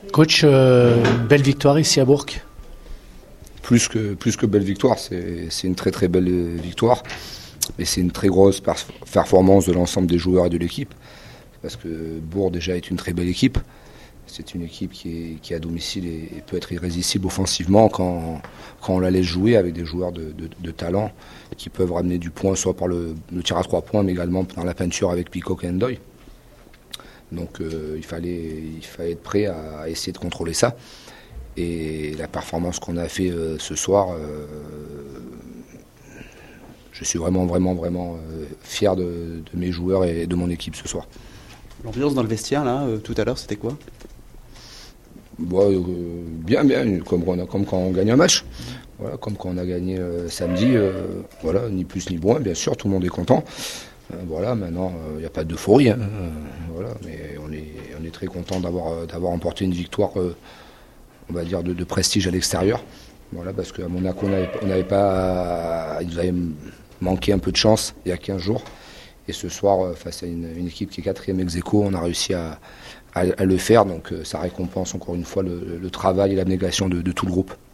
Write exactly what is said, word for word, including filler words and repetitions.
Coach, euh, belle victoire ici à Bourg. Plus que, plus que belle victoire, c'est, c'est une très très belle victoire. Et c'est une très grosse performance de l'ensemble des joueurs et de l'équipe. Parce que Bourg déjà est une très belle équipe. C'est une équipe qui est, qui est à domicile et, et peut être irrésistible offensivement quand, quand on la laisse jouer avec des joueurs de, de, de talent qui peuvent ramener du point soit par le, le tir à trois points mais également dans la peinture avec Peacock et Ndoye. Donc euh, il, fallait, il fallait être prêt à essayer de contrôler ça. Et la performance qu'on a fait euh, ce soir, euh, je suis vraiment, vraiment, vraiment euh, fier de, de mes joueurs et de mon équipe ce soir. L'ambiance dans le vestiaire, là, euh, tout à l'heure, c'était quoi ? Bon, euh, bien, bien, comme, on a, comme quand on gagne un match. Voilà, comme quand on a gagné euh, samedi, euh, voilà, ni plus ni moins, bien sûr, tout le monde est content. Euh, voilà, maintenant, il euh, n'y a pas d'euphorie, hein, euh, voilà, mais on est, on est très content d'avoir, d'avoir emporté une victoire, euh, on va dire, de, de prestige à l'extérieur. Voilà, parce qu'à Monaco, on n'avait, on n'avait pas, il nous avait manqué un peu de chance il y a quinze jours. Et ce soir, face à une, une équipe qui est quatrième ex aequo, on a réussi à, à, à le faire. Donc ça récompense encore une fois le, le travail et l'abnégation de, de tout le groupe.